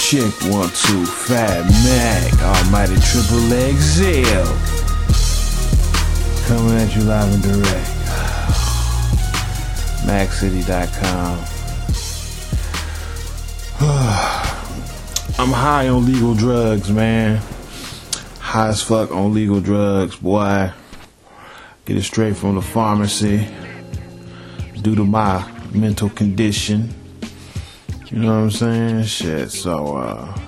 Chick 1 2 Fat Mac, Almighty Triple XL, coming at you live and direct. MacCity.com. I'm high on legal drugs, man. High as fuck on legal drugs, boy. Get it straight from the pharmacy due to my mental condition. You know what I'm saying? Shit, so,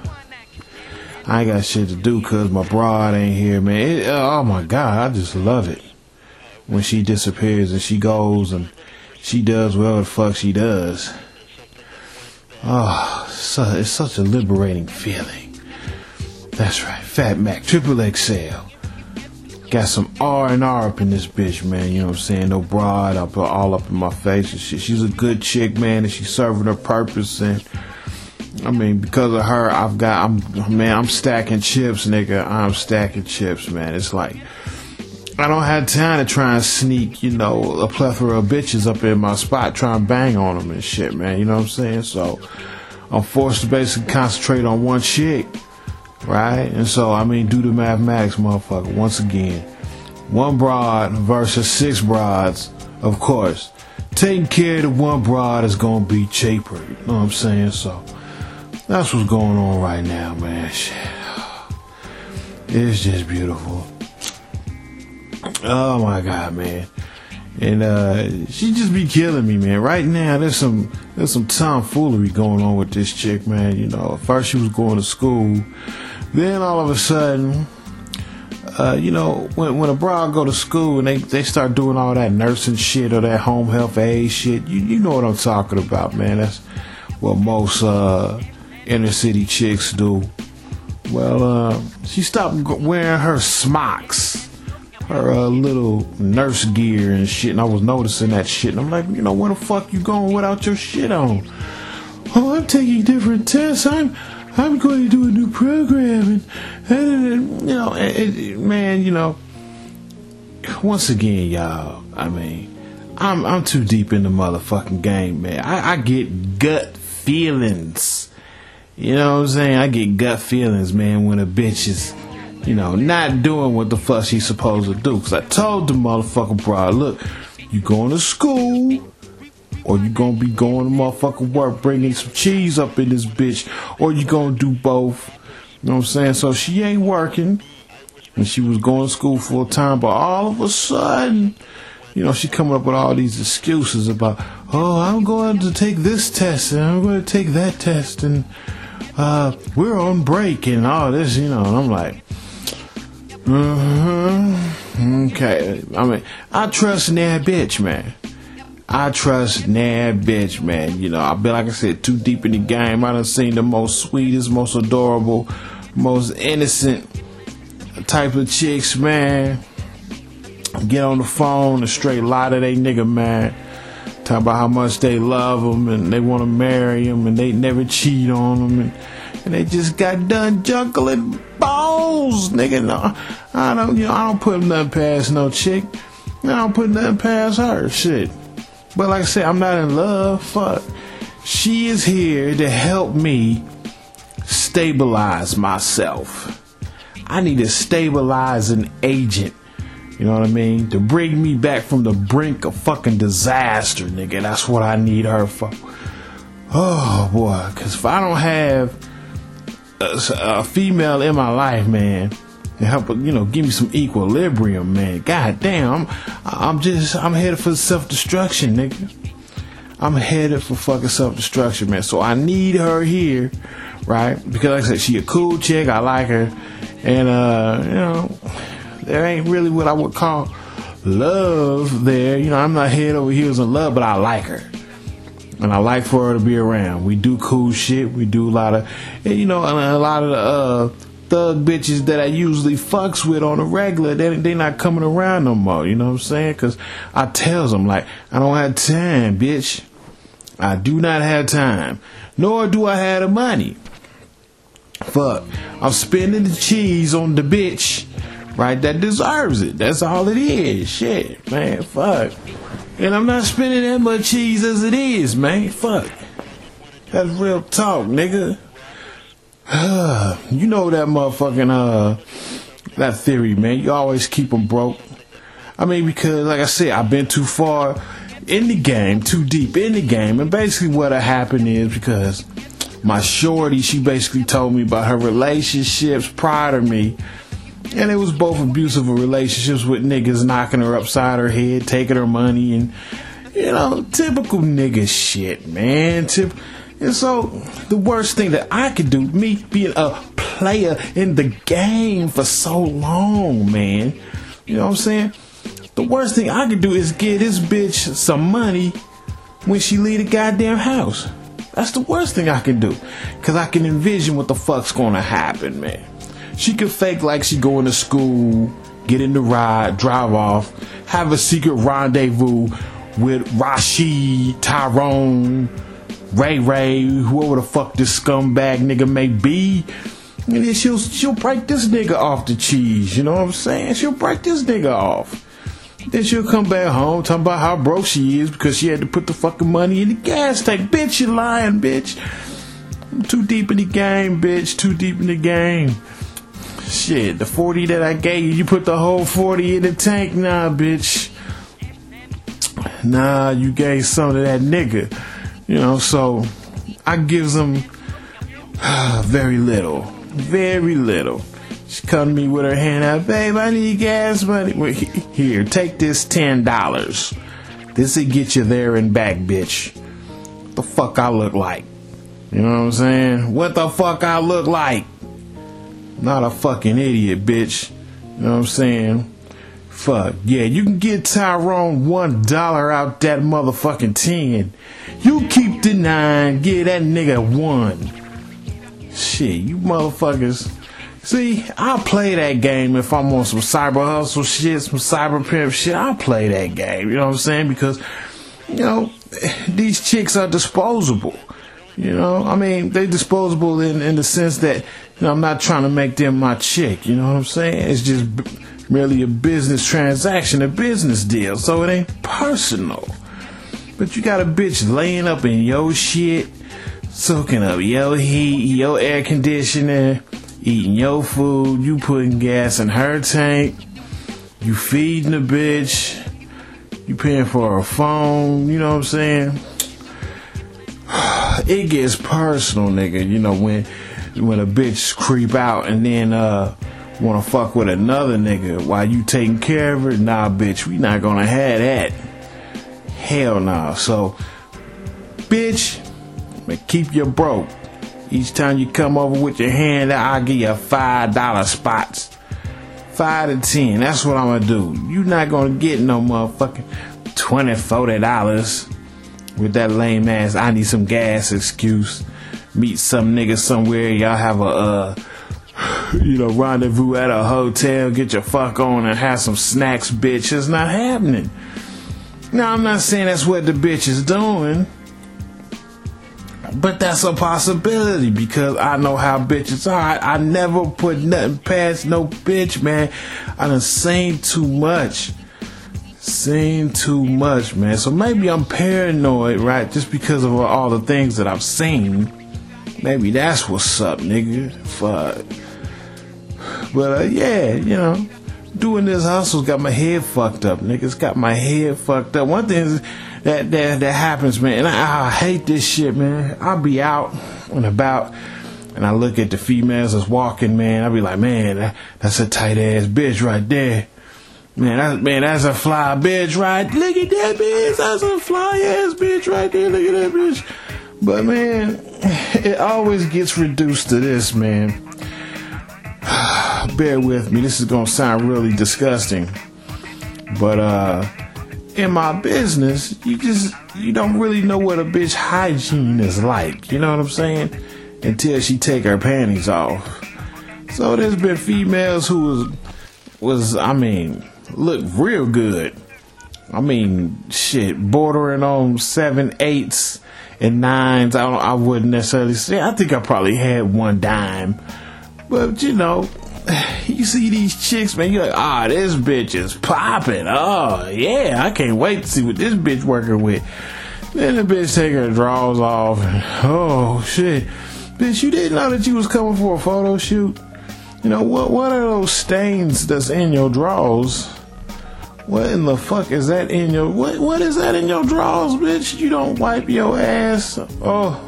I ain't got shit to do cause my broad ain't here, man. Oh my God, I just love it when she disappears and she goes and she does whatever the fuck she does. Oh, it's such a liberating feeling. That's right, Fat Mac, Triple XL. Got some R&R up in this bitch, man. You know what I'm saying? No broad all up in my face and shit. She's a good chick, man, and she's serving her purpose. And I mean, because of her, I'm stacking chips, nigga. I'm stacking chips, man. It's like I don't have time to try and sneak, you know, a plethora of bitches up in my spot, try and bang on them and shit, man. You know what I'm saying? So I'm forced to basically concentrate on one chick. Right? And so, I mean, do the mathematics, motherfucker. Once again, one broad versus 6 broads, of course. Taking care of the one broad is going to be cheaper. You know what I'm saying? So, that's what's going on right now, man. Shit. It's just beautiful. Oh, my God, man. And she just be killing me, man. Right now, there's some tomfoolery going on with this chick, man. You know, at first she was going to school. Then all of a sudden, you know, when a broad go to school and they start doing all that nursing shit or that home health aid shit, you know what I'm talking about, man. That's what most inner city chicks do. Well, she stopped wearing her smocks, her little nurse gear and shit, and I was noticing that shit, and I'm like, you know, where the fuck you going without your shit on? Oh, I'm taking different tests. I'm going to do a new program, and you know, man, you know, once again, y'all, I mean, I'm too deep in the motherfucking game, man. I get gut feelings, you know what I'm saying? I get gut feelings, man, when a bitch is, you know, not doing what the fuck she's supposed to do. Cause I told the motherfucking broad, look, you going to school, or you gonna be going to motherfucking work, bringing some cheese up in this bitch, or you gonna do both. You know what I'm saying? So she ain't working, and she was going to school full time, but all of a sudden, you know, she coming up with all these excuses about, oh, I'm going to take this test, and I'm going to take that test, and we're on break, and all this, you know, and I'm like, okay. I mean, I trust that bitch, man. I trust that bitch, man. You know, I've been, like I said, too deep in the game. I done seen the most sweetest, most adorable, most innocent type of chicks, man. Get on the phone and straight lie to they nigga, man. Talk about how much they love them and they want to marry him and they never cheat on them and they just got done juggling balls, nigga. No, I don't put nothing past no chick. I don't put nothing past her. Shit. But like I said, I'm not in love. Fuck. She is here to help me stabilize myself. I need a stabilizing agent. You know what I mean? To bring me back from the brink of fucking disaster, nigga. That's what I need her for. Oh, boy. Because if I don't have a female in my life, man, to help, you know, give me some equilibrium, man. God damn, I'm headed for self-destruction, nigga. I'm headed for fucking self-destruction, man. So I need her here, right? Because like I said, she a cool chick. I like her. And, you know, there ain't really what I would call love there. You know, I'm not head over heels in love, but I like her. And I like for her to be around. We do cool shit. We do a lot of, you know, a lot of the, thug bitches that I usually fucks with on a regular, they not coming around no more, you know what I'm saying? Because I tells them, like, I don't have time, bitch. I do not have time. Nor do I have the money. Fuck. I'm spending the cheese on the bitch, right, that deserves it. That's all it is. Shit, man, fuck. And I'm not spending that much cheese as it is, man. Fuck. That's real talk, nigga. You know that motherfucking, that theory, man. You always keep them broke. I mean, because, like I said, I've been too far in the game, too deep in the game. And basically what happened is because my shorty, she basically told me about her relationships prior to me. And it was both abusive relationships with niggas knocking her upside her head, taking her money, and, you know, typical nigga shit, man. And so, the worst thing that I could do, me being a player in the game for so long, man, you know what I'm saying? The worst thing I could do is get this bitch some money when she leave the goddamn house. That's the worst thing I can do. Because I can envision what the fuck's gonna happen, man. She could fake like she going to school, get in the ride, drive off, have a secret rendezvous with Rashid, Tyrone, Ray, whoever the fuck this scumbag nigga may be. And then she'll break this nigga off the cheese, you know what I'm saying? She'll break this nigga off. Then she'll come back home talking about how broke she is because she had to put the fucking money in the gas tank. Bitch, you lying, bitch. I'm too deep in the game, bitch. Too deep in the game. Shit, the 40 that I gave you, you put the whole 40 in the tank? Nah, bitch. Nah, you gave some to that nigga. You know, so I gives them very little. Very little. She come to me with her hand out, babe, I need gas money. Here, take this $10. This'll get you there and back, bitch. What the fuck I look like? You know what I'm saying? What the fuck I look like? Not a fucking idiot, bitch. You know what I'm saying? Fuck. Yeah, you can get Tyrone $1 out that motherfucking 10. You keep the 9, give that nigga 1. Shit, you motherfuckers. See, I'll play that game if I'm on some cyber hustle shit, some cyber pimp shit. I'll play that game, you know what I'm saying? Because, you know, these chicks are disposable. You know, I mean, they disposable in the sense that, you know, I'm not trying to make them my chick, you know what I'm saying? It's just merely a business transaction, a business deal, so it ain't personal. But you got a bitch laying up in your shit, soaking up your heat, your air conditioner, eating your food, you putting gas in her tank, you feeding the bitch, you paying for her phone, you know what I'm saying? It gets personal, nigga, you know, when a bitch creep out and then wanna fuck with another nigga while you taking care of her. Nah, bitch, we not gonna have that. Hell nah. So, bitch, keep your broke. Each time you come over with your hand out, I'll give you $5 spots. 5 to 10. That's what I'm gonna do. You not gonna get no motherfucking $20, $40 with that lame ass I need some gas excuse. Meet some nigga somewhere. Y'all have a rendezvous at a hotel. Get your fuck on and have some snacks, bitch. It's not happening. Now, I'm not saying that's what the bitch is doing. But that's a possibility because I know how bitches are. I never put nothing past no bitch, man. I done seen too much. Man. So maybe I'm paranoid, right? Just because of all the things that I've seen. Maybe that's what's up, nigga. Fuck. But, yeah, you know, doing this hustle's got my head fucked up, nigga. It's got my head fucked up. One thing is that happens, man, and I hate this shit, man. I'll be out and about, and I look at the females that's walking, man. I'll be like, man, that's a tight ass bitch right there. Man, that's a fly bitch, right? Look at that bitch. That's a fly ass bitch right there. Look at that bitch. But, man, it always gets reduced to this, man. Bear with me. This is going to sound really disgusting. But, in my business, you don't really know what a bitch hygiene is like. You know what I'm saying? Until she take her panties off. So there's been females who look real good. I mean, shit, bordering on 7, 8s and 9s. I wouldn't necessarily say. I think I probably had 1 dime. But, you know, you see these chicks, man, you're like, this bitch is popping. Oh, yeah, I can't wait to see what this bitch working with. Then the bitch take her drawers off. And, oh, shit. Bitch, you didn't know that you was coming for a photo shoot? You know, what are those stains that's in your drawers? What in the fuck is that in your... What is that in your drawers, bitch? You don't wipe your ass? Oh.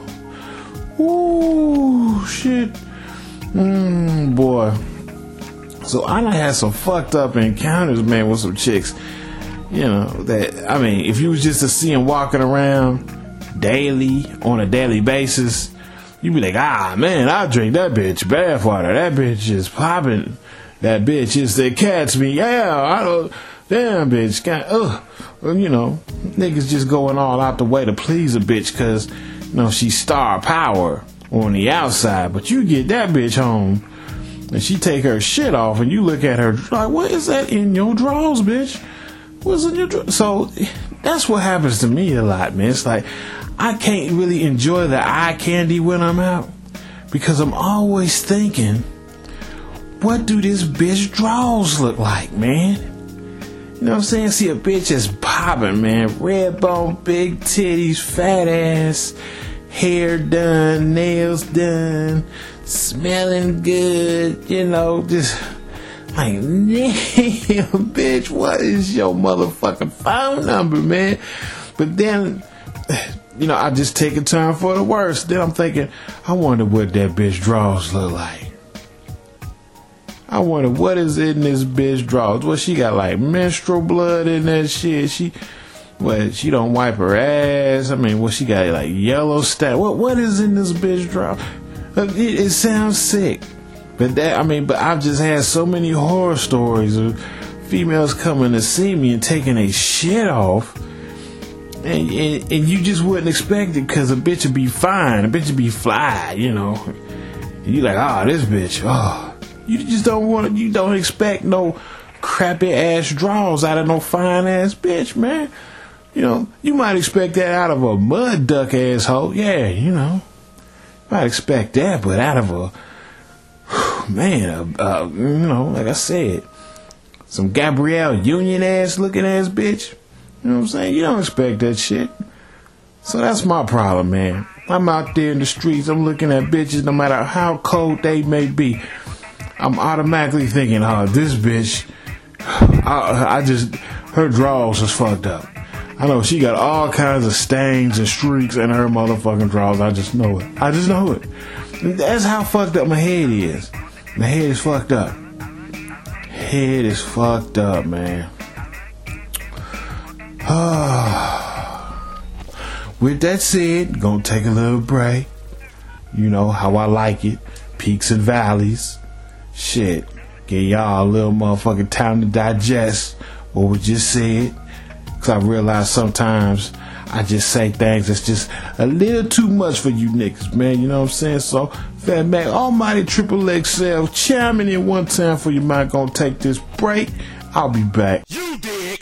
Ooh, shit. Boy. So I done had some fucked up encounters, man, with some chicks. You know, that... I mean, if you was just to see them walking around daily, on a daily basis, you'd be like, ah, man, I drink that bitch bathwater. That bitch is popping. That bitch is the catch me. Yeah, I don't... Damn, bitch. You know, niggas just going all out the way to please a bitch because, you know, she's star power on the outside. But you get that bitch home and she take her shit off and you look at her like, what is that in your drawers, bitch? What's in your drawers? So that's what happens to me a lot, man. It's like I can't really enjoy the eye candy when I'm out because I'm always thinking, what do this bitch drawers look like, man? You know what I'm saying? See a bitch is popping, man. Red bone, big titties, fat ass, hair done, nails done, smelling good, you know, just like, damn, bitch, what is your motherfucking phone number, man? But then, you know, I just take a turn for the worse. Then I'm thinking, I wonder what that bitch drawers look like. I wonder what is in this bitch drawers. What she got, like menstrual blood in that shit? She don't wipe her ass. I mean, what she got, like yellow stat? What is in this bitch drawer? It sounds sick, but I've just had so many horror stories of females coming to see me and taking a shit off, and you just wouldn't expect it because a bitch would be fine, a bitch would be fly, you know. And you like, this bitch, You just you don't expect no crappy ass draws out of no fine ass bitch, man. You know, you might expect that out of a mud duck asshole. Yeah, you know. Might expect that, but out of a, man, you know, like I said, some Gabrielle Union ass looking ass bitch. You know what I'm saying? You don't expect that shit. So that's my problem, man. I'm out there in the streets. I'm looking at bitches no matter how cold they may be. I'm automatically thinking, this bitch, her drawers is fucked up. I know she got all kinds of stains and streaks in her motherfucking drawers. I just know it. That's how fucked up my head is. My head is fucked up. Head is fucked up, man. With that said, gonna take a little break. You know how I like it. Peaks and valleys. Shit, give y'all a little motherfucking time to digest what we just said. Cause I realize sometimes I just say things that's just a little too much for you niggas, man. You know what I'm saying? So, Fat Mac, Almighty Triple XL, chiming in one time for you, man. Gonna take this break. I'll be back. You dig.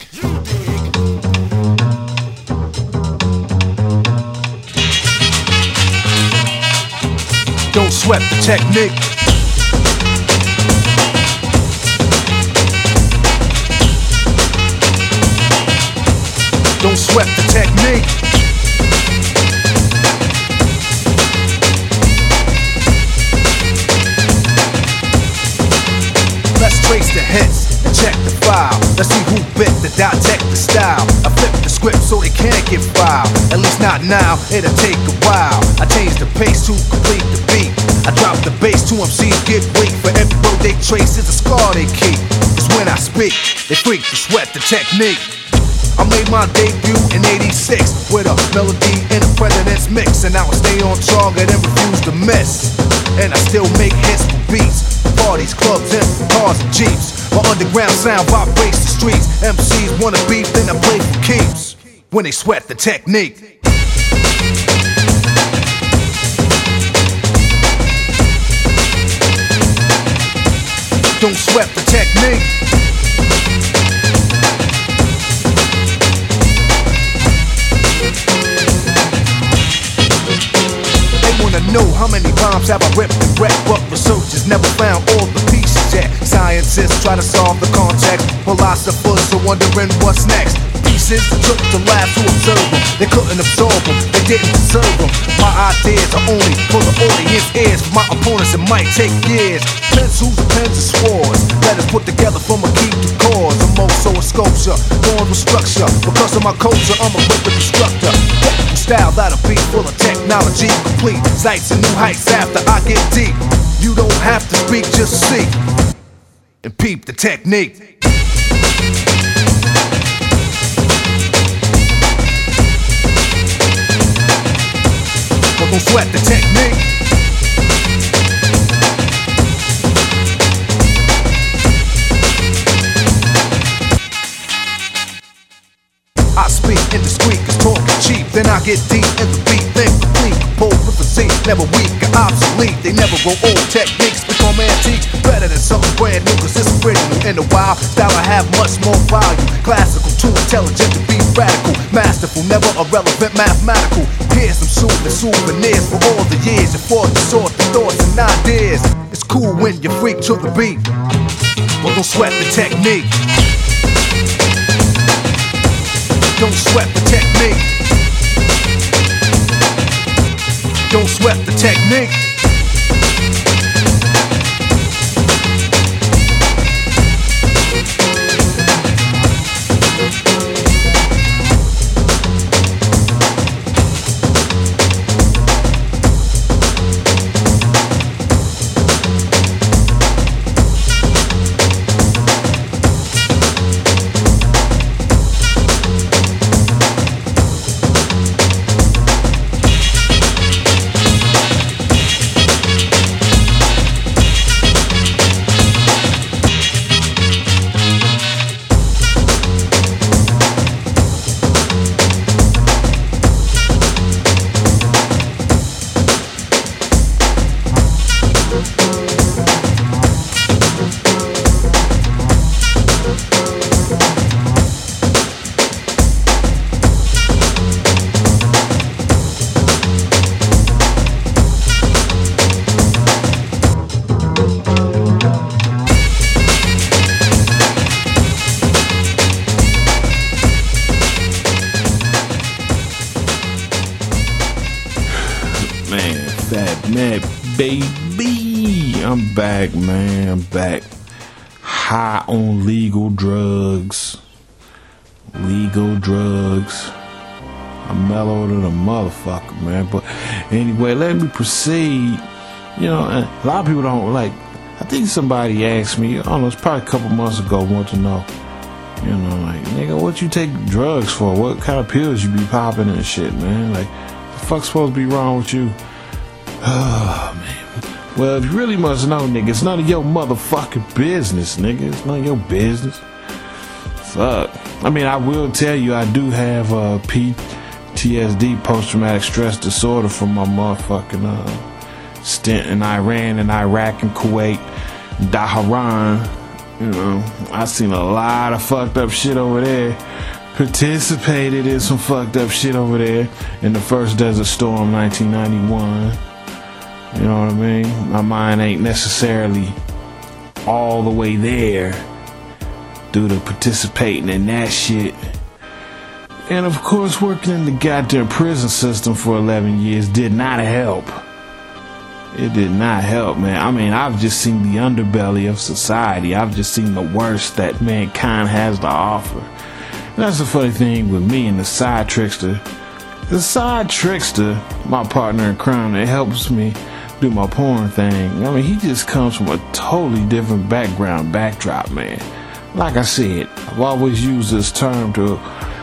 Don't sweat the technique. Don't sweat the technique. Let's trace the hits and check the file. Let's see who bit the dissect the style. I flip the script so they can't get filed. At least not now, it'll take a while. I change the pace to complete the beat. I drop the bass to MCs get weak. For every road they trace is a scar they keep. Cause when I speak, they freak to sweat the technique. I made my debut in '86 with a melody in a president's mix, and now I stay on target and refuse to miss. And I still make hits for beats, for parties, clubs, and cars and jeeps. My underground sound vibrates the streets. MCs wanna beef, then I play for keeps. When they sweat the technique. Don't sweat the technique. Know how many rhymes have I ripped and wrecked, but researchers never found all the pieces yet. Scientists try to solve the context, philosophers are wondering what's next. Pieces took to labs to observe them. they couldn't absorb them, they didn't deserve them. My ideas are only for the audience ears. For my opponents it might take years. Pencils, pens, and swords, letters put together from a key to cause. I'm also a sculpture, born with structure. Because of my culture, I'm a quick instructor. Technical style that'll be full of technology, complete sights and new heights after I get deep. You don't have to speak, just see and peep the technique. But don't sweat the technique. I speak indiscreet, cause talk is cheap. Then I get deep in the beat, then complete. Composed with a Z, never weak or obsolete. They never grow old, techniques become antiques. Better than something brand new, cause it's original. In a while, style I have much more value. Classical, too intelligent to be radical. Masterful, never irrelevant, mathematical. Here's some soothing souvenirs for all the years you fought to sort the thoughts and ideas. It's cool when you freak to the beat, but don't sweat the technique. Don't sweat the technique. Don't sweat the technique. Man, Fat Matt, baby. I'm back, man. I'm back. High on legal drugs. Legal drugs. I'm mellowed than a motherfucker, man. But anyway, let me proceed. You know, a lot of people don't like. I think somebody asked me, I don't know, it's probably a couple months ago, want to know. You know, like, nigga, what you take drugs for? What kind of pills you be popping and shit, man? Like, the fuck's supposed to be wrong with you? Oh, man. Well, if you really must know, nigga, it's none of your motherfucking business, nigga. It's none of your business. Fuck. I mean, I will tell you, I do have PTSD, post-traumatic stress disorder, from my motherfucking stint in Iran and Iraq and Kuwait, Dhahran. You know, I seen a lot of fucked up shit over there. Participated in some fucked up shit over there in the first Desert Storm, 1991. You know what I mean? My mind ain't necessarily all the way there due to participating in that shit. And of course, working in the goddamn prison system for 11 years did not help. It did not help, man. I mean, I've just seen the underbelly of society. I've just seen the worst that mankind has to offer. And that's the funny thing with me and the side trickster. The side trickster, my partner in crime that helps me do my porn thing, I mean, he just comes from a totally different backdrop, man. Like I said, I've always used this term to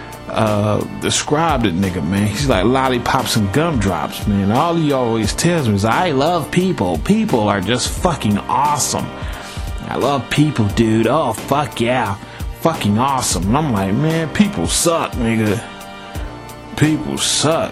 describe that nigga, man. He's like lollipops and gumdrops, man. All he always tells me is, I love people. People are just fucking awesome. I love people, dude. Oh, fuck yeah. Fucking awesome. And I'm like, man, people suck, nigga. People suck.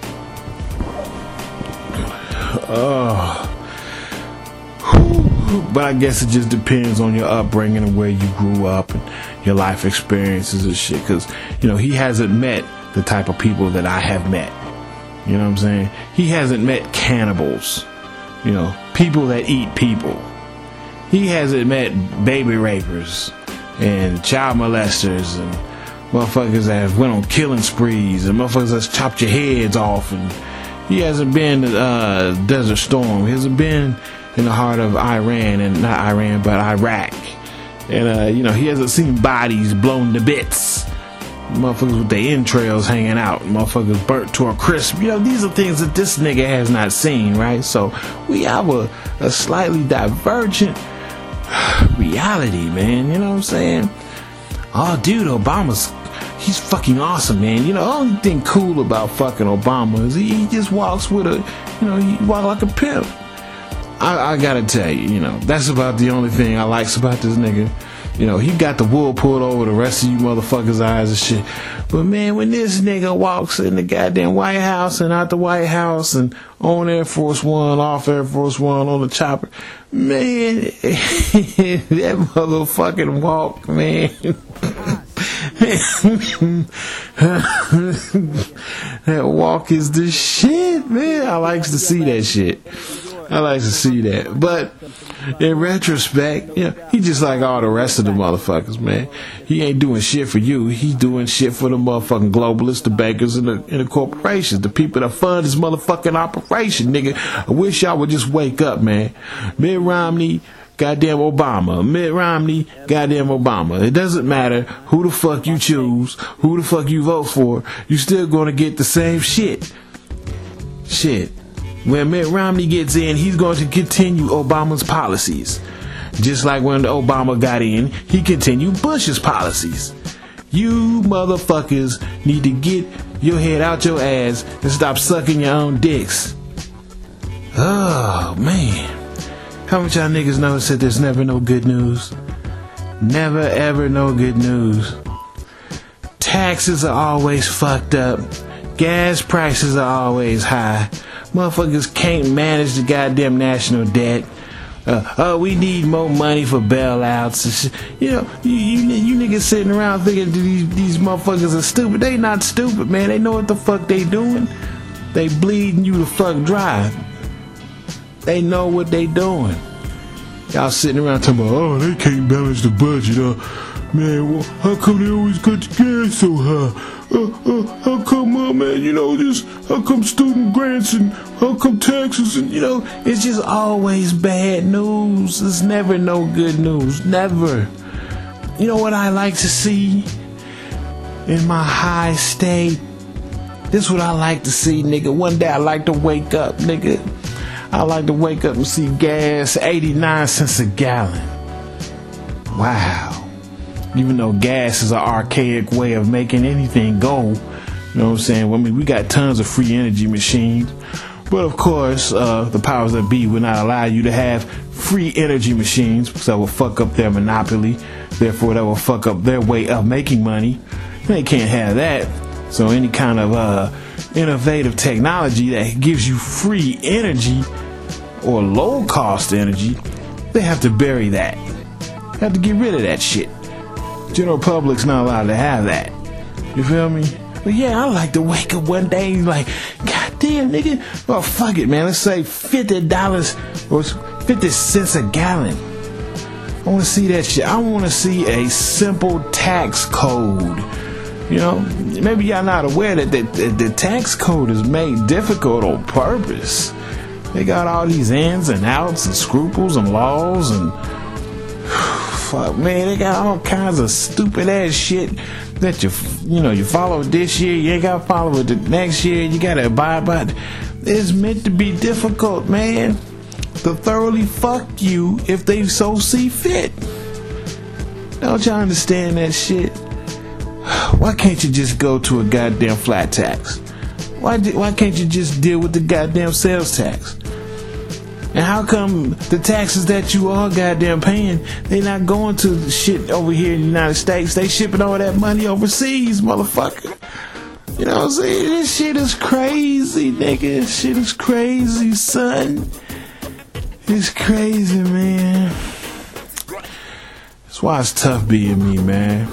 But I guess it just depends on your upbringing and where you grew up and your life experiences and shit. Because, you know, he hasn't met the type of people that I have met. You know what I'm saying? He hasn't met cannibals. You know, people that eat people. He hasn't met baby rapers and child molesters and motherfuckers that went on killing sprees, and motherfuckers that's chopped your heads off. And he hasn't been to Desert Storm. He hasn't been in the heart of Iran, and not Iran, but Iraq. And he hasn't seen bodies blown to bits, motherfuckers with their entrails hanging out, motherfuckers burnt to a crisp. These are things that this nigga has not seen, right? So we have a slightly divergent reality, man. You know what I'm saying? Oh, dude, he's fucking awesome, man. The only thing cool about fucking Obama is he just walks with he walks like a pimp. I gotta tell you, that's about the only thing I likes about this nigga. He got the wool pulled over the rest of you motherfuckers' eyes and shit. But man, when this nigga walks in the goddamn White House and out the White House and on Air Force One, off Air Force One, on the chopper, man, that motherfucking walk, man. That walk is the shit, man. I likes to see that shit. I like to see that. But in retrospect, he just like all the rest of the motherfuckers, man. He ain't doing shit for you. He's doing shit for the motherfucking globalists, the bankers, and the corporations, the people that fund his motherfucking operation, nigga. I wish y'all would just wake up, man. Mitt Romney, goddamn Obama. Mitt Romney, goddamn Obama. It doesn't matter who the fuck you choose, who the fuck you vote for. You still gonna get the same shit. When Mitt Romney gets in, he's going to continue Obama's policies. Just like when Obama got in, he continued Bush's policies. You motherfuckers need to get your head out your ass and stop sucking your own dicks. Oh, man. How much y'all niggas notice that there's never no good news? Never ever no good news. Taxes are always fucked up. Gas prices are always high. Motherfuckers can't manage the goddamn national debt. We need more money for bailouts. You niggas sitting around thinking these motherfuckers are stupid. They not stupid, man. They know what the fuck they doing. They bleeding you the fuck dry. They know what they doing. Y'all sitting around talking about, they can't balance the budget. Man, well, how come they always cut the gas so high? How come, man, how come student grants and how come taxes and, it's just always bad news. There's never no good news. Never. You know what I like to see in my high state? This is what I like to see, nigga. One day I like to wake up, nigga. I like to wake up and see gas 89 cents a gallon. Wow. Even though gas is an archaic way of making anything go. You know what I'm saying? I mean, we got tons of free energy machines. But of course, the powers that be will not allow you to have free energy machines because that will fuck up their monopoly. Therefore, that will fuck up their way of making money. They can't have that. So any kind of innovative technology that gives you free energy or low cost energy, they have to bury that. They have to get rid of that shit. General public's not allowed to have that. You feel me? But yeah, I like to wake up one day and like, God damn, nigga. Well, fuck it, man. Let's say $50 or 50 cents a gallon. I want to see that shit. I want to see a simple tax code. Maybe y'all not aware that the tax code is made difficult on purpose. They got all these ins and outs and scruples and laws and fuck, man, they got all kinds of stupid ass shit that you follow this year, you ain't gotta follow it the next year, you gotta abide by it. It's meant to be difficult, man, to thoroughly fuck you if they so see fit. Don't y'all understand that shit? Why can't you just go to a goddamn flat tax? Why can't you just deal with the goddamn sales tax? And how come the taxes that you are goddamn paying, they not going to the shit over here in the United States? They shipping all that money overseas, motherfucker. You know what I'm saying? This shit is crazy, nigga. This shit is crazy, son. It's crazy, man. That's why it's tough being me, man.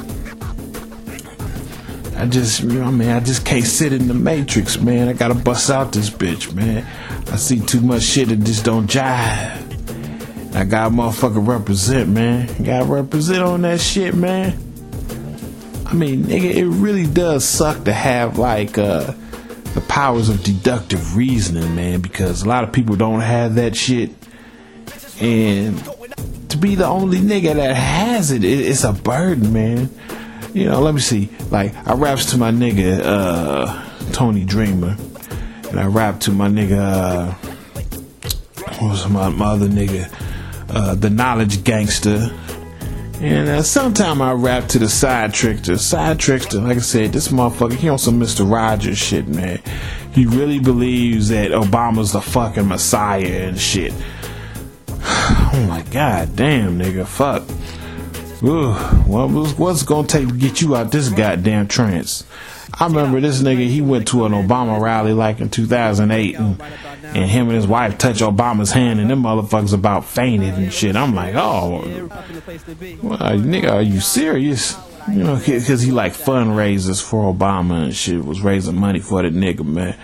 I just can't sit in the matrix, man. I gotta bust out this bitch, man. I see too much shit that just don't jive. I gotta motherfucker represent, man. Gotta represent on that shit, man. I mean, nigga, it really does suck to have like the powers of deductive reasoning, man, because a lot of people don't have that shit, and to be the only nigga that has it, it's a burden, man. You know, let me see. Like, I raps to my nigga Tony Dreamer, and I rap to my nigga what was my other nigga, the Knowledge Gangster. And sometime I rap to the Side Trickster. Side Trickster, like I said, this motherfucker, he on some Mr. Rogers shit, man. He really believes that Obama's the fucking messiah and shit. Oh my god damn, nigga, fuck. Ooh, what's gonna take to get you out this goddamn trance? I remember this nigga, he went to an Obama rally like in 2008, and him and his wife touched Obama's hand, and them motherfuckers about fainted and shit. I'm like, oh, well, nigga, are you serious? You know, because he like fundraisers for Obama and shit, was raising money for the nigga, man.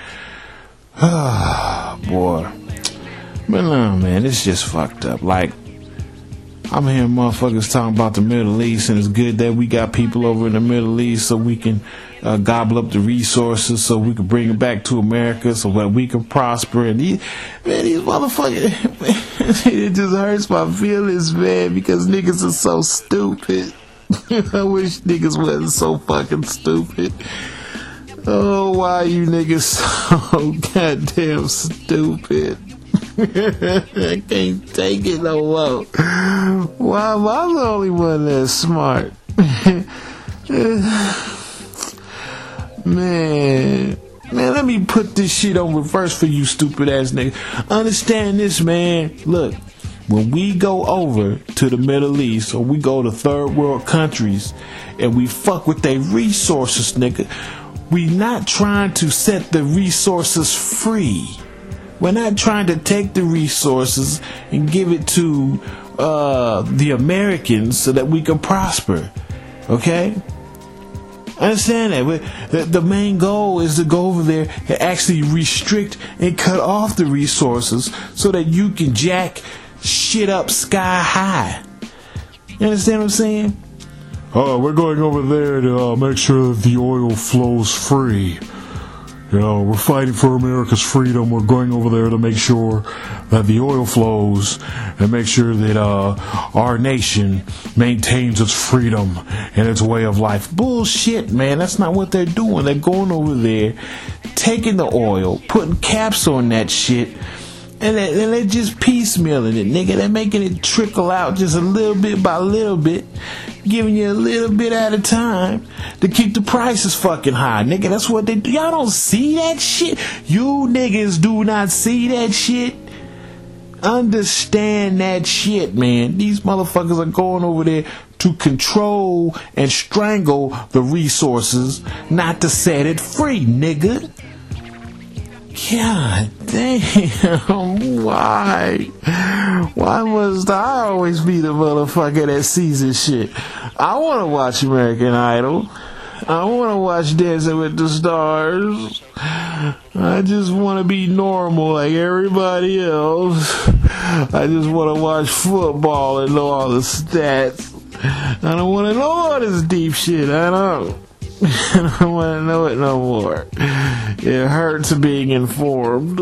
Oh, boy. But no, man, it's just fucked up. Like, I'm hearing motherfuckers talking about the Middle East, and it's good that we got people over in the Middle East so we can gobble up the resources, so we can bring it back to America, so that we can prosper. And these motherfuckers, man, it just hurts my feelings, man, because niggas are so stupid. I wish niggas wasn't so fucking stupid. Oh, why you niggas so goddamn stupid? I can't take it no more. Why am I the only one that's smart? Man, let me put this shit on reverse for you stupid ass niggas. Understand this, man. Look, when we go over to the Middle East, or we go to third world countries, and we fuck with their resources, nigga, we not trying to set the resources free. We're not trying to take the resources and give it to the Americans so that we can prosper. Okay? Understand that. The main goal is to go over there and actually restrict and cut off the resources so that you can jack shit up sky high. You understand what I'm saying? We're going over there to make sure that the oil flows free. You know, we're fighting for America's freedom. We're going over there to make sure that the oil flows and make sure that our nation maintains its freedom and its way of life. Bullshit, man. That's not what they're doing. They're going over there, taking the oil, putting caps on that shit, and they're just piecemealing it, nigga. They're making it trickle out just a little bit by little bit, giving you a little bit at a time to keep the prices fucking high, nigga. That's what they do. Y'all don't see that shit? You niggas do not see that shit? Understand that shit, man. These motherfuckers are going over there to control and strangle the resources, not to set it free, nigga. God damn, why? Why must I always be the motherfucker that sees this shit? I want to watch American Idol. I want to watch Dancing with the Stars. I just want to be normal like everybody else. I just want to watch football and know all the stats. I don't want to know all this deep shit. I don't want to know it no more. It hurts being informed.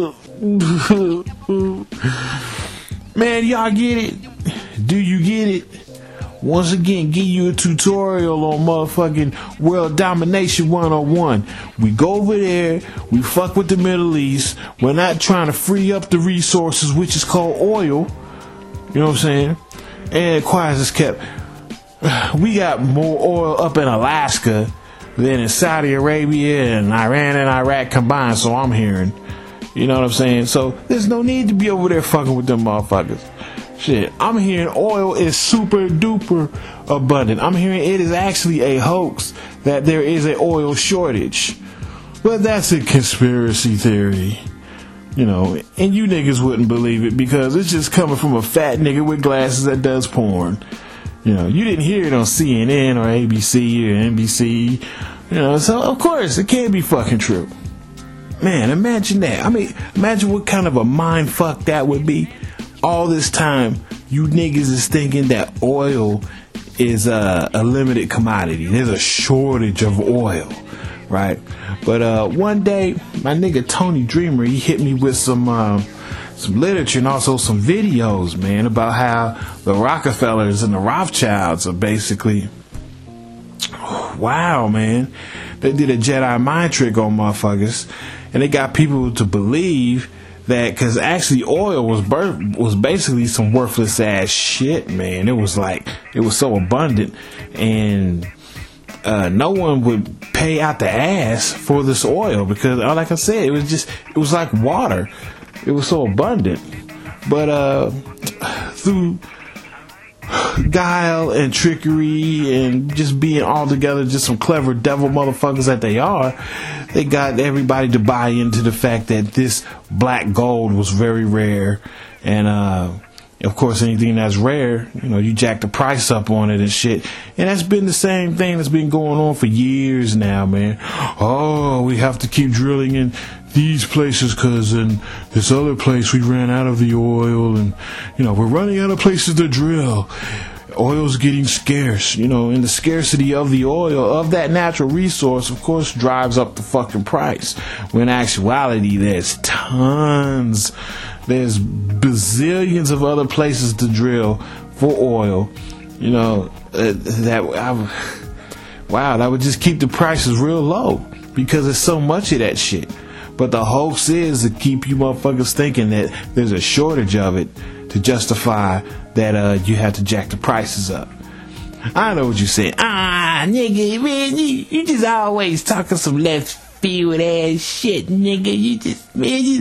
Man, y'all get it? Do you get it? Once again, give you a tutorial on motherfucking World Domination 101. We go over there, we fuck with the Middle East. We're not trying to free up the resources, which is called oil. You know what I'm saying? And quiet as kept. We got more oil up in Alaska than in Saudi Arabia and Iran and Iraq combined, so I'm hearing. You know what I'm saying? So there's no need to be over there fucking with them motherfuckers. Shit, I'm hearing oil is super duper abundant. I'm hearing it is actually a hoax that there is an oil shortage. But that's a conspiracy theory. You know, and you niggas wouldn't believe it because it's just coming from a fat nigga with glasses that does porn. You know, you didn't hear it on CNN or ABC or NBC. You know, so of course it can't be fucking true. Man, imagine that. I mean, imagine what kind of a mind fuck that would be. All this time, you niggas is thinking that oil is a limited commodity. There's a shortage of oil, right? But one day, my nigga Tony Dreamer, he hit me with some literature and also some videos, man, about how the Rockefellers and the Rothschilds are basically, wow, man, they did a Jedi mind trick on motherfuckers, and they got people to believe that, because actually oil was basically some worthless ass shit, man. It was so abundant, and no one would pay out the ass for this oil, because like I said, it was like water. It was so abundant. But through guile and trickery and just being all together just some clever devil motherfuckers that they are, they got everybody to buy into the fact that this black gold was very rare. And of course, anything that's rare, you jack the price up on it and shit. And that's been the same thing that's been going on for years now, man. Oh, we have to keep drilling in these places because in this other place we ran out of the oil, and we're running out of places to drill. Oil's getting scarce, and the scarcity of the oil, of that natural resource, of course, drives up the fucking price. When in actuality, there's bazillions of other places to drill for oil, that would just keep the prices real low, because there's so much of that shit. But the hoax is to keep you motherfuckers thinking that there's a shortage of it to justify that you have to jack the prices up. I know what you're saying. Nigga, man, you just always talking some left field ass shit, nigga. You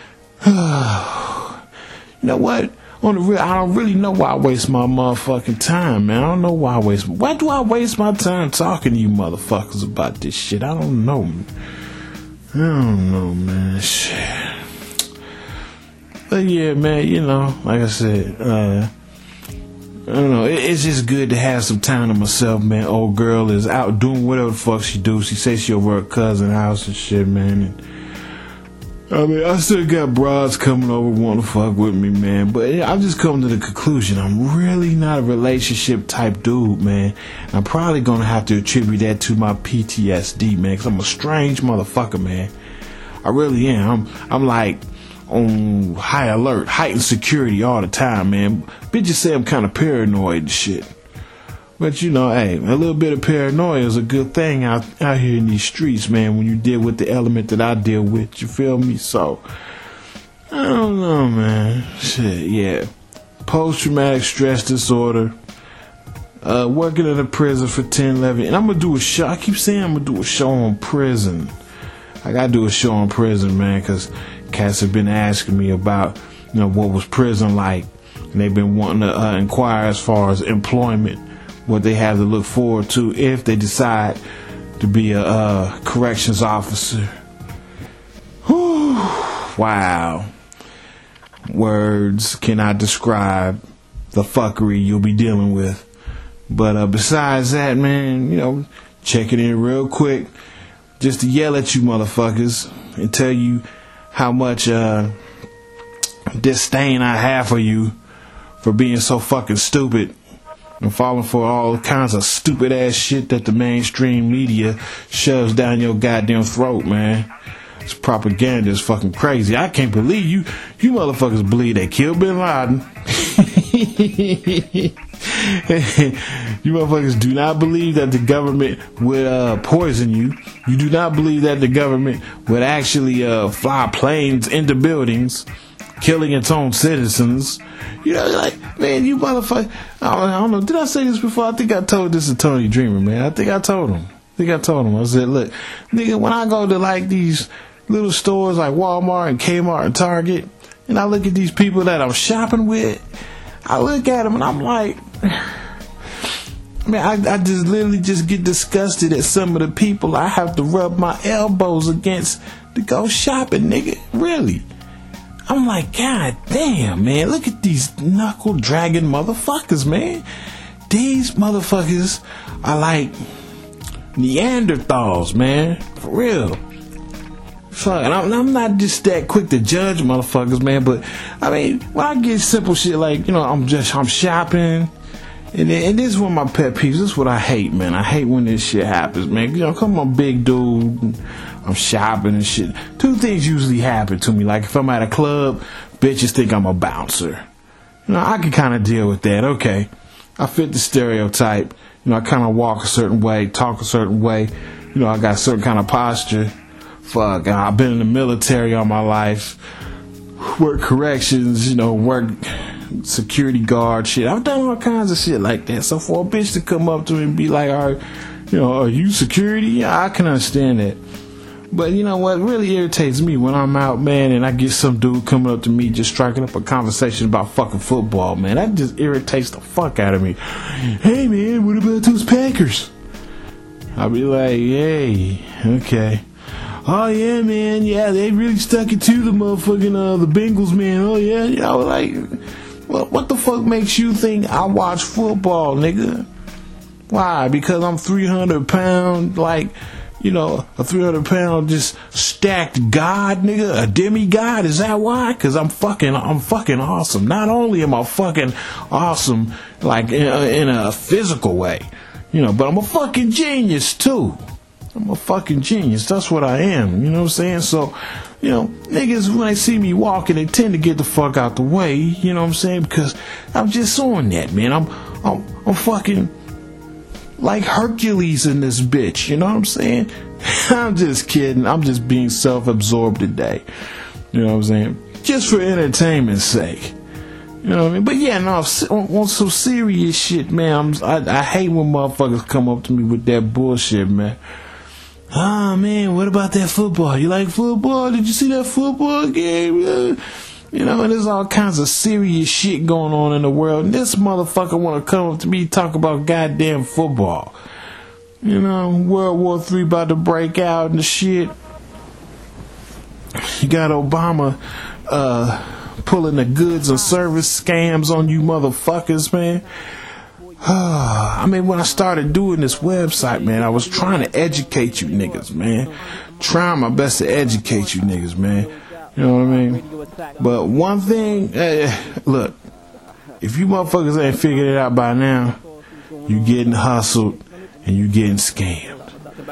know what? On the real, I don't really know why I waste my motherfucking time, man. I don't know why do I waste my time talking to you motherfuckers about this shit? I don't know, man. Shit. But yeah, man, like I said, I don't know. It's just good to have some time to myself, man. Old girl is out doing whatever the fuck she do. She says she over her cousin's house and shit, man. And, I still got broads coming over wanting to fuck with me, man. But I've just come to the conclusion I'm really not a relationship type dude, man. I'm probably gonna have to attribute that to my PTSD, man, because I'm a strange motherfucker, man. I really am. I'm like on high alert, heightened security all the time, man. Bitches say I'm kind of paranoid and shit. But hey, a little bit of paranoia is a good thing out here in these streets, man, when you deal with the element that I deal with, you feel me? So, I don't know, man. Shit, yeah. Post-traumatic stress disorder. Working in a prison for 10, 11. And I'm going to do a show. I keep saying I'm going to do a show on prison. I got to do a show on prison, man, because cats have been asking me about, what was prison like. And they've been wanting to inquire as far as employment, what they have to look forward to if they decide to be a corrections officer. Whew. Wow. Words cannot describe the fuckery you'll be dealing with. But besides that, man, check it in real quick just to yell at you motherfuckers and tell you how much disdain I have for you for being so fucking stupid and falling for all kinds of stupid ass shit that the mainstream media shoves down your goddamn throat, man. This propaganda is fucking crazy. I can't believe you motherfuckers believe they killed Bin Laden. You motherfuckers do not believe that the government would poison you. You do not believe that the government would actually fly planes into buildings, killing its own citizens. Man, you motherfucker. I don't know. Did I say this before? I think I told this to Tony Dreamer, man. I think I told him. I said, look, nigga, when I go to these little stores like Walmart and Kmart and Target, and I look at these people that I'm shopping with, I look at them and I'm like, man, I just literally just get disgusted at some of the people I have to rub my elbows against to go shopping, nigga. Really. I'm like, God damn, man, look at these knuckle dragging motherfuckers, man. These motherfuckers are like Neanderthals, man. For real. Fuck, and I'm not just that quick to judge motherfuckers, man, but when I get simple shit like, I'm shopping, And this is one of my pet peeves. This is what I hate, man. I hate when this shit happens, man. You know, come on, big dude. I'm shopping and shit. Two things usually happen to me. Like if I'm at a club, bitches think I'm a bouncer. You know, I can kind of deal with that. Okay, I fit the stereotype. You know, I kind of walk a certain way, talk a certain way. You know, I got a certain kind of posture. Fuck, I've been in the military all my life. Work corrections, you know, work security guard shit. I've done all kinds of shit like that. So for a bitch to come up to me and be like, all right, you know, are you security? Yeah, I can understand that. But you know what really irritates me when I'm out, man, and I get some dude coming up to me just striking up a conversation about fucking football, man. That just irritates the fuck out of me. Hey, man, what about those Packers? I'll be like, hey, okay. Oh, yeah, man, yeah, they really stuck it to the motherfucking, the Bengals, man. Oh, yeah, you know, like, well, what the fuck makes you think I watch football, nigga? Why? Because I'm 300 pound, like, you know, a 300 pound just stacked god, nigga, a demigod. Is that why? Because I'm fucking awesome. Not only am I fucking awesome, like in a physical way, you know, but I'm a fucking genius too. I'm a fucking genius. That's what I am. You know what I'm saying? So, you know, niggas, when they see me walking, they tend to get the fuck out the way. You know what I'm saying? Because I'm just on that, man. I'm fucking like Hercules in this bitch. You know what I'm saying? I'm just kidding. I'm just being self-absorbed today. You know what I'm saying? Just for entertainment's sake. You know what I mean? But yeah, no, on some serious shit, man. I hate when motherfuckers come up to me with that bullshit, man. Ah, man, what about that football? You like football? Did you see that football game? You know, and there's all kinds of serious shit going on in the world. And this motherfucker want to come up to me and talk about goddamn football. You know, World War III about to break out and the shit. You got Obama pulling the goods and service scams on you motherfuckers, man. I mean, when I started doing this website, man, I was trying to educate you niggas, man. Trying my best to educate you niggas, man. You know what I mean? But one thing, look, if you motherfuckers ain't figured it out by now, you getting hustled and you getting scammed.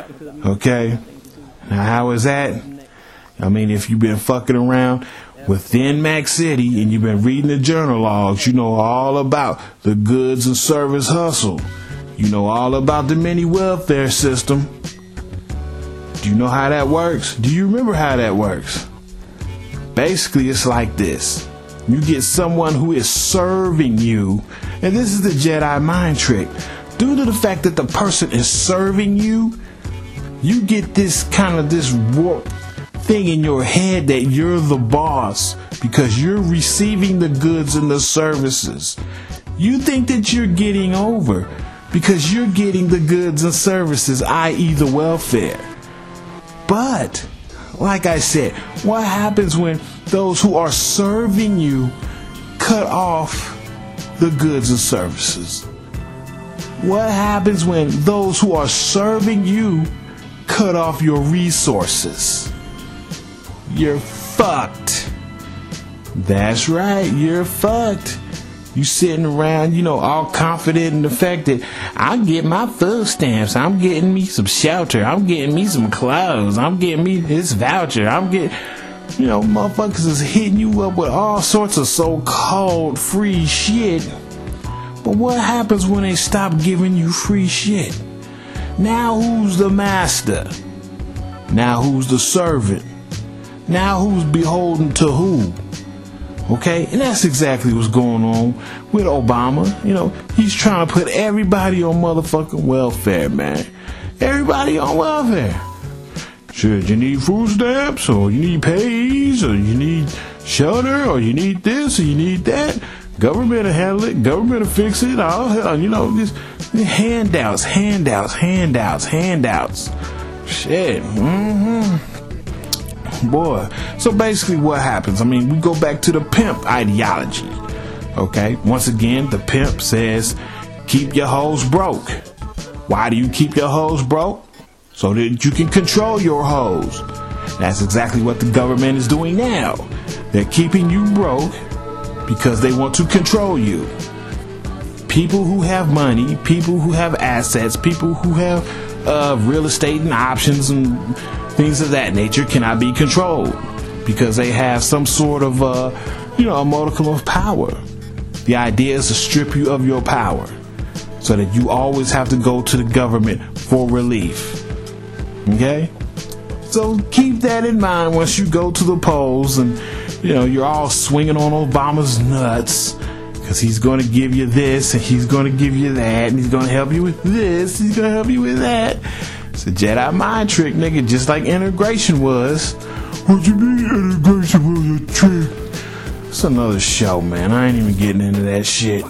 Okay? Now, how is that? I mean, if you've been fucking around within Mac City and you've been reading the journal logs, you know all about the goods and service hustle. You know all about the mini welfare system. Do you know how that works? Do you remember how that works? Basically, it's like this. You get someone who is serving you, and this is the Jedi mind trick. Due to the fact that the person is serving you, you get this kind of this warp thing in your head that you're the boss because you're receiving the goods and the services. You think that you're getting over because you're getting the goods and services, i.e. the welfare. But, like I said, what happens when those who are serving you cut off the goods and services? What happens when those who are serving you cut off your resources? You're fucked. That's right, you're fucked. You sitting around, you know, all confident in the fact that I'm getting my food stamps, I'm getting me some shelter, I'm getting me some clothes, I'm getting me this voucher, I'm getting, you know, motherfuckers is hitting you up with all sorts of so-called free shit. But what happens when they stop giving you free shit? Now who's the master? Now who's the servant? Now who's beholden to who? Okay, and that's exactly what's going on with Obama. You know, he's trying to put everybody on motherfucking welfare, man. Everybody on welfare. Should you need food stamps, or you need pays, or you need shelter, or you need this, or you need that? Government will handle it. Government will fix it. All, you know, these handouts. Shit. Boy. So basically what happens, I mean, we go back to the pimp ideology. Okay? Once again, the pimp says, keep your hoes broke. Why do you keep your hoes broke? So that you can control your hoes. That's exactly what the government is doing now. They're keeping you broke because they want to control you. people who have money, people who have assets, people who have real estate and options and things of that nature cannot be controlled because they have some sort of, a modicum of power. The idea is to strip you of your power so that you always have to go to the government for relief. Okay? So keep that in mind once you go to the polls and, you're all swinging on Obama's nuts because he's going to give you this and he's going to give you that and he's going to help you with this, he's going to help you with that. It's a Jedi mind trick, nigga, just like integration was. What you mean integration was a trick? It's another show, man. I ain't even getting into that shit.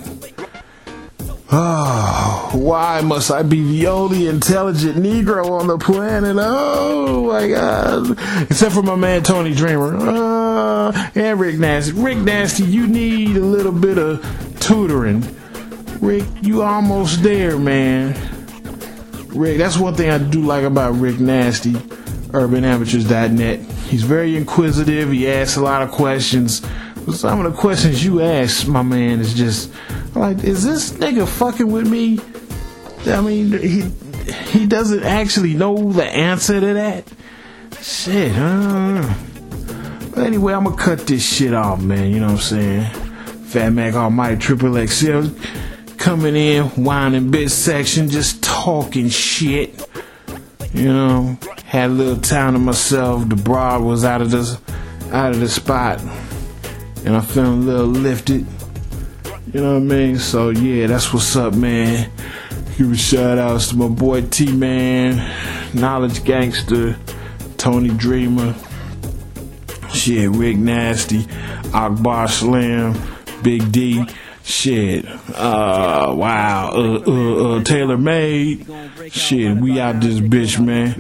Oh, why must I be the only intelligent Negro on the planet? Oh my God. Except for my man Tony Dreamer. And Rick Nasty. Rick Nasty, you need a little bit of tutoring. Rick, you almost there, man. Rick, that's one thing I do like about Rick Nasty, UrbanAmateurs.net. He's very inquisitive. He asks a lot of questions. Some of the questions you ask, my man, is just like, is this nigga fucking with me? I mean, he doesn't actually know the answer to that. Shit, But anyway, I'm gonna cut this shit off, man. You know what I'm saying? Fat Mac Almighty Triple XL coming in, whining bit section, just talking shit. Had a little time to myself. The broad was out of the spot. And I'm feeling a little lifted. You know what I mean? So yeah, that's what's up, man. Give a shout outs to my boy T-Man, Knowledge Gangster, Tony Dreamer, shit, Rick Nasty, Akbar Slam, Big D, shit, wow, Taylor Made, shit, we out this bitch, man.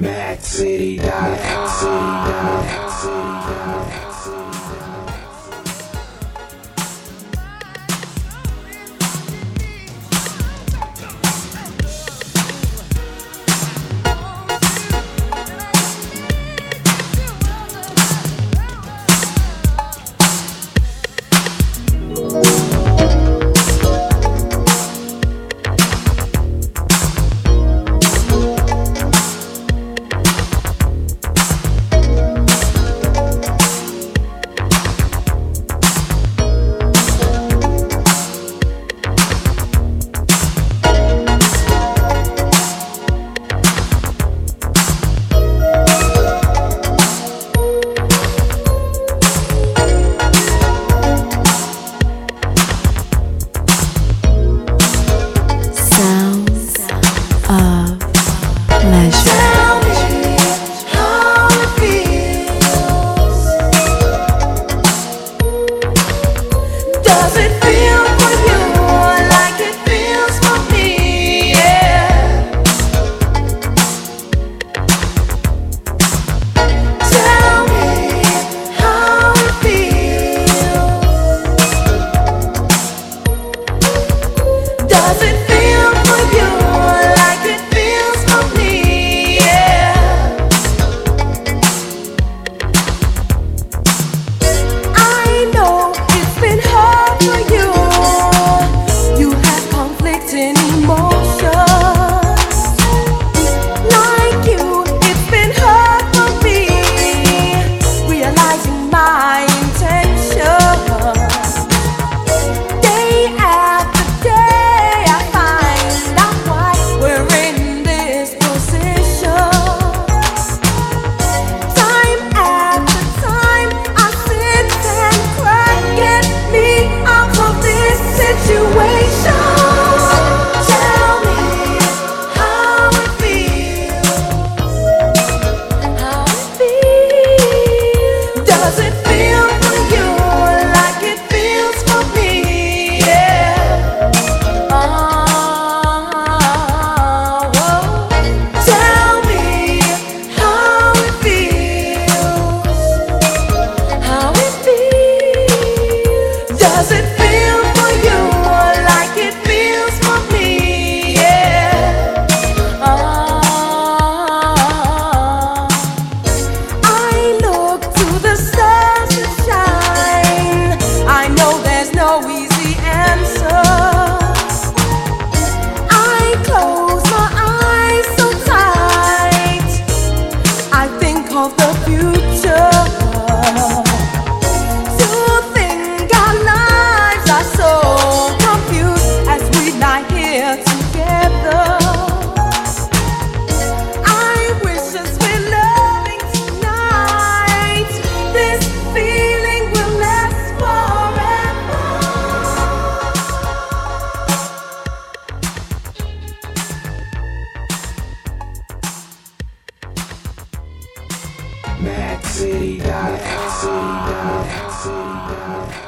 MadCity.com.